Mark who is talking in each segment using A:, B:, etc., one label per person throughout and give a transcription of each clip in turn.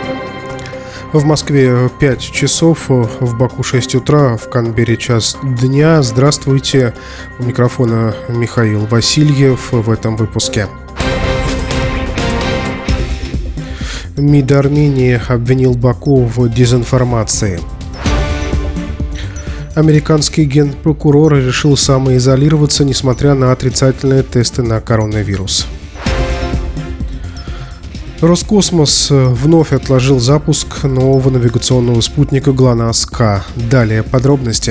A: В Москве 5 часов, в Баку 6 утра, в Канберре час дня. Здравствуйте, у микрофона Михаил Васильев в этом выпуске. МИД Армении обвинил Баку в дезинформации. Американский генпрокурор решил самоизолироваться, несмотря на отрицательные тесты на коронавирус. Роскосмос вновь отложил запуск нового навигационного спутника ГЛОНАСС-К. Далее подробности.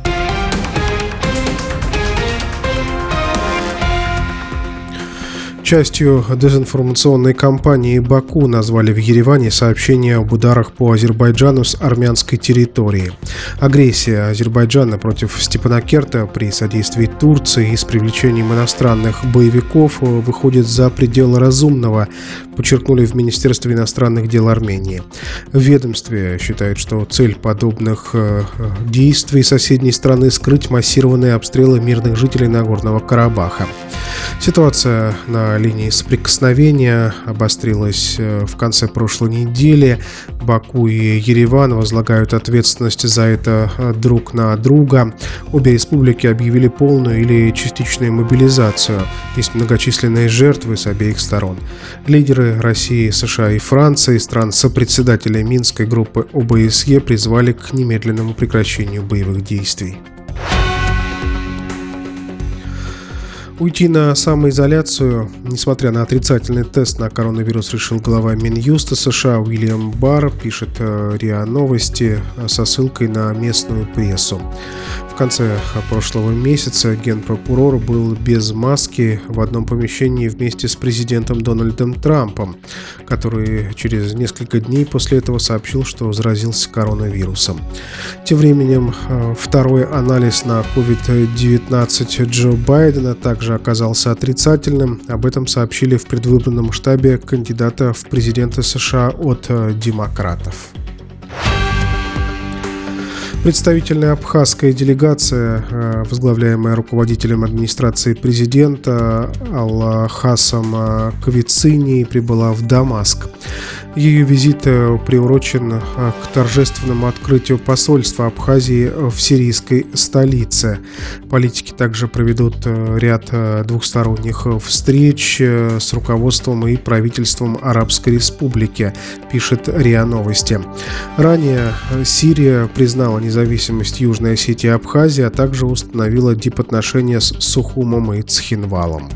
A: Частью дезинформационной кампании Баку назвали в Ереване сообщения об ударах по Азербайджану с армянской территории. Агрессия Азербайджана против Степанакерта при содействии Турции и с привлечением иностранных боевиков выходит за пределы разумного, подчеркнули в Министерстве иностранных дел Армении. В ведомстве считают, что цель подобных действий соседней страны — скрыть массированные обстрелы мирных жителей Нагорного Карабаха. Ситуация на линии соприкосновения обострилась в конце прошлой недели. Баку и Ереван возлагают ответственность за это друг на друга. Обе республики объявили полную или частичную мобилизацию. Есть многочисленные жертвы с обеих сторон. Лидеры России, США и Франции, стран-сопредседателей Минской группы ОБСЕ, призвали к немедленному прекращению боевых действий. Уйти на самоизоляцию, несмотря на отрицательный тест на коронавирус, решил глава Минюста США Уильям Барр, пишет РИА Новости со ссылкой на местную прессу. В конце прошлого месяца генпрокурор был без маски в одном помещении вместе с президентом Дональдом Трампом, который через несколько дней после этого сообщил, что заразился коронавирусом. Тем временем второй анализ на COVID-19 Джо Байдена также оказался отрицательным. Об этом сообщили в предвыборном штабе кандидата в президенты США от демократов. Представительная абхазская делегация, возглавляемая руководителем администрации президента Алхасом Квицини, прибыла в Дамаск. Ее визит приурочен к торжественному открытию посольства Абхазии в сирийской столице. Политики также проведут ряд двухсторонних встреч с руководством и правительством Арабской Республики, пишет РИА Новости. Ранее Сирия признала независимость Южной Осетии и Абхазии, а также установила дипотношения с Сухумом и Цхинвалом.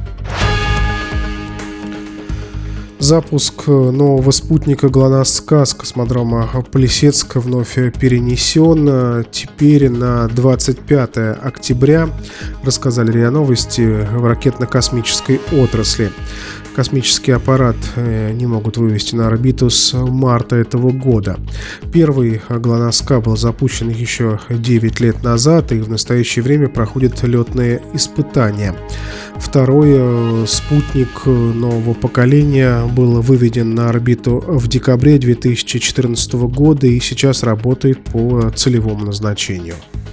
A: Запуск нового спутника ГЛОНАСС-К с космодрома Плесецк вновь перенесен. Теперь на 25 октября, рассказали РИА Новости в ракетно-космической отрасли. Космический аппарат не могут вывести на орбиту с марта этого года. Первый ГЛОНАСС-К был запущен еще 9 лет назад и в настоящее время проходит летные испытания. Второй спутник нового поколения был выведен на орбиту в декабре 2014 года и сейчас работает по целевому назначению.